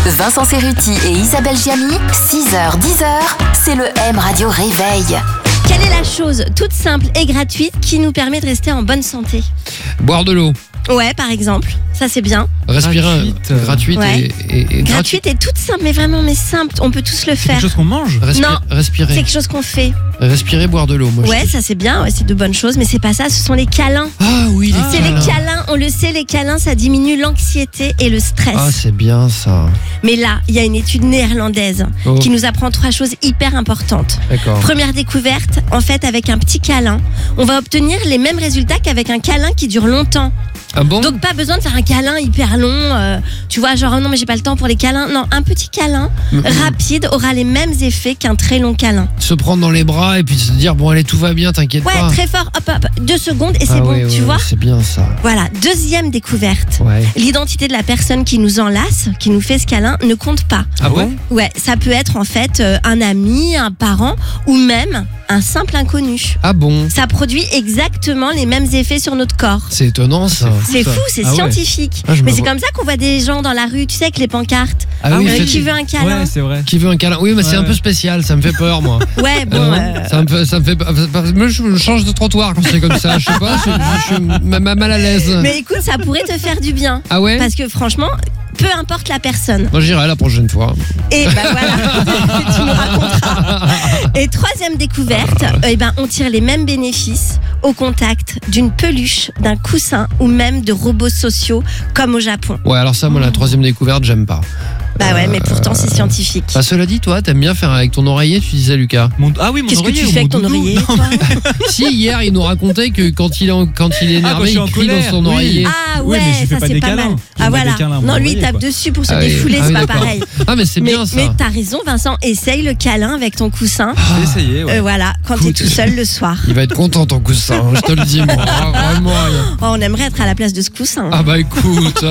Vincent Cerruti et Isabelle Giamy, 6h-10h, c'est le M Radio Réveil. Quelle est la chose toute simple et gratuite qui nous permet de rester en bonne santé ? Boire de l'eau. Ouais, par exemple, ça c'est bien. Respirer. Gratuite Ouais. et Gratuite et toute simple, mais vraiment simple, on peut tous le C'est faire. quelque chose qu'on mange. Non. C'est Respirer. quelque chose qu'on fait. Respirer, boire de l'eau. Moi, Ouais, ça c'est bien, ouais, c'est de bonnes choses, mais c'est pas ça, ce sont les câlins. Ah oui, les C'est câlins. les câlins, on le sait, les câlins ça diminue l'anxiété et le stress. Ah, c'est bien ça. Mais là, il y a une étude néerlandaise Oh. qui nous apprend 3 choses hyper importantes. D'accord. Première découverte, en fait, avec un petit câlin, on va obtenir les mêmes résultats qu'avec un câlin qui dure longtemps. Ah bon? Donc pas besoin de faire un câlin hyper long, tu vois, genre non mais j'ai pas le temps pour les câlins. Non, un petit câlin rapide aura les mêmes effets qu'un très long câlin. Se prendre dans les bras et puis se dire bon allez tout va bien, t'inquiète Ouais, pas. très fort, hop hop, 2 secondes et c'est Ah bon, ouais, tu ouais, vois. c'est bien ça. Voilà, deuxième découverte. Ouais. L'identité de la personne qui nous enlace, qui nous fait ce câlin, ne compte pas. Ah bon? Ouais, ça peut être en fait un ami, un parent ou même un simple inconnu. Ah bon? Ça produit exactement les mêmes effets sur notre corps. C'est étonnant ça. C'est fou, c'est Ah ouais. scientifique. Ah, je me Mais c'est vois. comme ça qu'on voit des gens dans la rue, tu sais, avec les pancartes. Ah oui, Qui veut un câlin? Ouais, c'est vrai. qui veut un câlin? Oui, mais c'est Ouais. un peu spécial, ça me fait peur moi. Ouais, bon. Ça me fait. Moi, je change de trottoir quand c'est comme ça. Je sais pas, je suis mal à l'aise. Mais écoute, ça pourrait te faire du bien. Ah ouais? Parce que franchement, peu importe la personne. Moi j'irai la prochaine fois. Et ben voilà, tu nous raconteras. Et troisième découverte, on tire les mêmes bénéfices au contact d'une peluche, d'un coussin ou même de robots sociaux comme au Japon. Ouais, alors ça, moi, la troisième découverte, j'aime pas. Bah ouais, mais pourtant c'est scientifique. Bah, cela dit, toi, t'aimes bien faire avec ton oreiller, tu disais, Lucas. Ah oui, mon Qu'est-ce que oreiller tu ou fais mon avec ton doudou. oreiller, Non, toi Si, hier, il nous racontait que quand il est énervé, quand je suis il en crie dans colère, son oui. oreiller. Ah Oui, ouais, mais je fais ça pas c'est des pas câlins. mal. Je fais Ah pas des voilà. câlins à mon Non, lui il oreiller, tape quoi. dessus pour se Ah oui. défouler, Ah oui, c'est pas d'accord. pareil. Ah, mais c'est bien ça. Mais t'as raison, Vincent, essaye le câlin avec ton coussin. J'ai essayé, ouais. Voilà, quand t'es tout seul le soir. Il va être content, ton coussin, je te le dis, moi. Ah, vraiment. Oh, on aimerait être à la place de ce coussin. Ah bah écoute,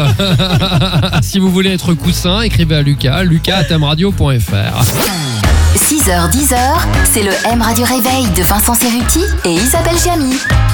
si vous voulez être coussin, écrivez à lucas@mradio.fr. 6h-10h, c'est le M Radio Réveil de Vincent Cerruti et Isabelle Giamy.